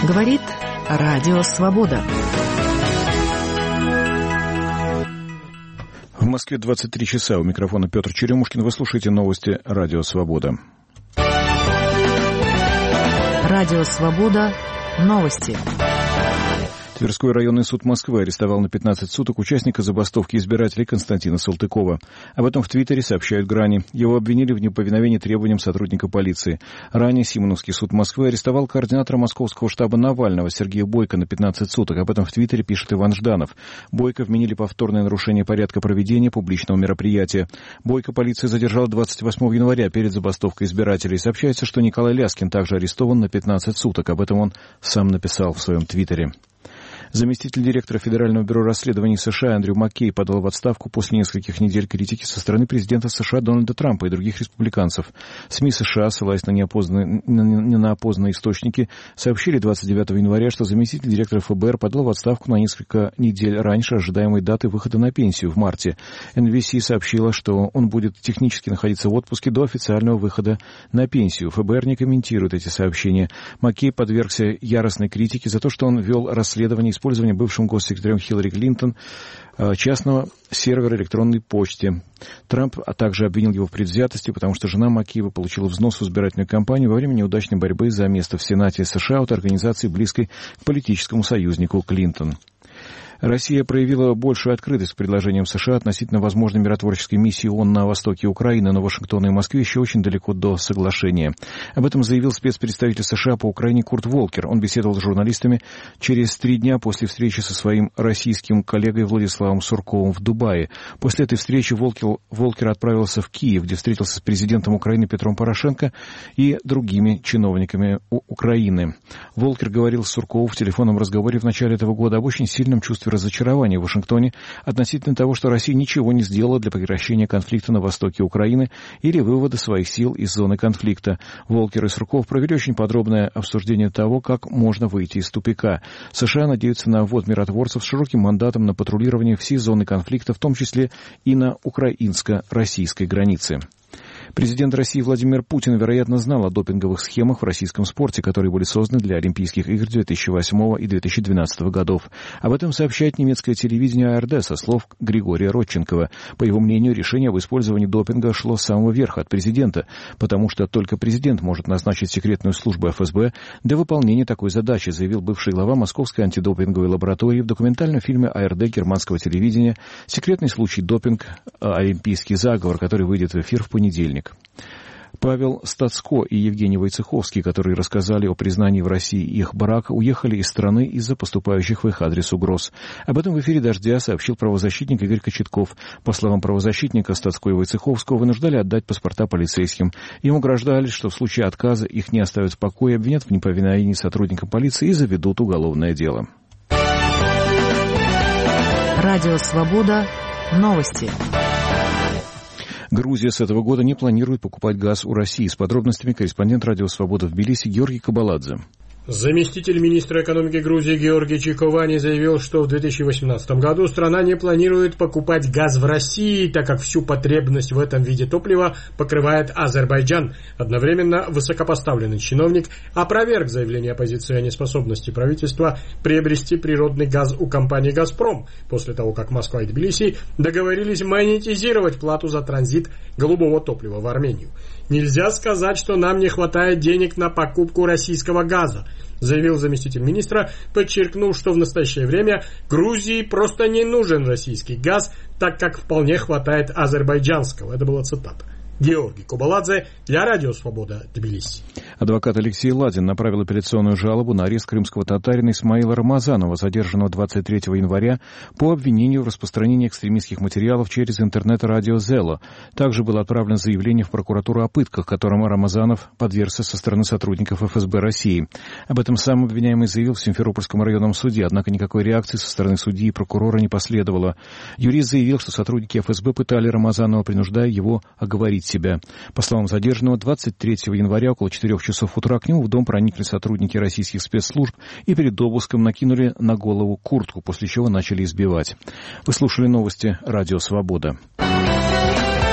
Говорит Радио Свобода. В Москве 23 часа. У микрофона Петр Черемушкин. Вы слушаете новости Радио Свобода. Радио Свобода. Новости. Тверской районный суд Москвы арестовал на 15 суток участника забастовки избирателей Константина Салтыкова. Об этом в Твиттере сообщают «Грани». Его обвинили в неповиновении требованиям сотрудника полиции. Ранее Симоновский суд Москвы арестовал координатора московского штаба Навального Сергея Бойко на 15 суток. Об этом в Твиттере пишет Иван Жданов. Бойко вменили повторное нарушение порядка проведения публичного мероприятия. Бойко полиция задержала 28 января перед забастовкой избирателей. Сообщается, что Николай Ляскин также арестован на 15 суток. Об этом он сам написал в своем Твиттере. Заместитель директора Федерального бюро расследований США Эндрю Маккей подал в отставку после нескольких недель критики со стороны президента США Дональда Трампа и других республиканцев. СМИ США, ссылаясь на неопознанные источники, сообщили 29 января, что заместитель директора ФБР подал в отставку на несколько недель раньше ожидаемой даты выхода на пенсию в марте. NBC сообщила, что он будет технически находиться в отпуске до официального выхода на пенсию. ФБР не комментирует эти сообщения. Маккей подвергся яростной критике за то, что он вел расследование использования бывшим госсекретарем Хиллари Клинтон частного сервера электронной почты. Трамп также обвинил его в предвзятости, потому что жена Маккейва получила взнос в избирательную кампанию во время неудачной борьбы за место в Сенате США от организации, близкой к политическому союзнику Клинтон. Россия проявила большую открытость к предложениям США относительно возможной миротворческой миссии ООН на востоке Украины, но Вашингтон и Москве еще очень далеко до соглашения. Об этом заявил спецпредставитель США по Украине Курт Волкер. Он беседовал с журналистами через 3 дня после встречи со своим российским коллегой Владиславом Сурковым в Дубае. После этой встречи Волкер отправился в Киев, где встретился с президентом Украины Петром Порошенко и другими чиновниками Украины. Волкер говорил с Сурковым в телефонном разговоре в начале этого года об очень сильном чувстве разочарования в Вашингтоне относительно того, что Россия ничего не сделала для прекращения конфликта на востоке Украины или вывода своих сил из зоны конфликта. Волкер и Сурков провели очень подробное обсуждение того, как можно выйти из тупика. США надеются на ввод миротворцев с широким мандатом на патрулирование всей зоны конфликта, в том числе и на украинско-российской границе. Президент России Владимир Путин, вероятно, знал о допинговых схемах в российском спорте, которые были созданы для Олимпийских игр 2008 и 2012 годов. Об этом сообщает немецкое телевидение АРД со слов Григория Родченкова. По его мнению, решение об использовании допинга шло с самого верха, от президента, потому что только президент может назначить секретную службу ФСБ для выполнения такой задачи, заявил бывший глава Московской антидопинговой лаборатории в документальном фильме АРД германского телевидения «Секретный случай допинг. Олимпийский заговор», который выйдет в эфир в понедельник. Павел Стацко и Евгений Войцеховский, которые рассказали о признании в России их брака, уехали из страны из-за поступающих в их адрес угроз. Об этом в эфире «Дождя» сообщил правозащитник Игорь Кочетков. По словам правозащитника, Стацко и Войцеховского вынуждали отдать паспорта полицейским. Им угрожали, что в случае отказа их не оставят в покое, обвинят в неповиновении сотрудникам полиции и заведут уголовное дело. Радио Свобода. Новости. Грузия с этого года не планирует покупать газ у России. С подробностями корреспондент «Радио Свобода» в Тбилиси Георгий Кабаладзе. Заместитель министра экономики Грузии Георгий Чиковани заявил, что в 2018 году страна не планирует покупать газ в России, так как всю потребность в этом виде топлива покрывает Азербайджан. Одновременно высокопоставленный чиновник опроверг заявление оппозиции о неспособности правительства приобрести природный газ у компании «Газпром», после того, как Москва и Тбилиси договорились монетизировать плату за транзит голубого топлива в Армению. «Нельзя сказать, что нам не хватает денег на покупку российского газа», заявил заместитель министра, подчеркнув, что в настоящее время Грузии просто не нужен российский газ, так как вполне хватает азербайджанского. Это была цитата. Георгий Кабаладзе для Радио Свобода, Тбилиси. Адвокат Алексей Ладин направил апелляционную жалобу на арест крымского татарина Исмаила Рамазанова, задержанного 23 января по обвинению в распространении экстремистских материалов через интернет-радио «Зело». Также было отправлено заявление в прокуратуру о пытках, которым Рамазанов подвергся со стороны сотрудников ФСБ России. Об этом сам обвиняемый заявил в Симферопольском районном суде, однако никакой реакции со стороны судьи и прокурора не последовало. Юрист заявил, что сотрудники ФСБ пытали Рамазанова, принуждая его оговорить себя. По словам задержанного, 23 января около 4 часов утра к нему в дом проникли сотрудники российских спецслужб и перед обыском накинули на голову куртку, после чего начали избивать. Вы слушали новости «Радио Свобода».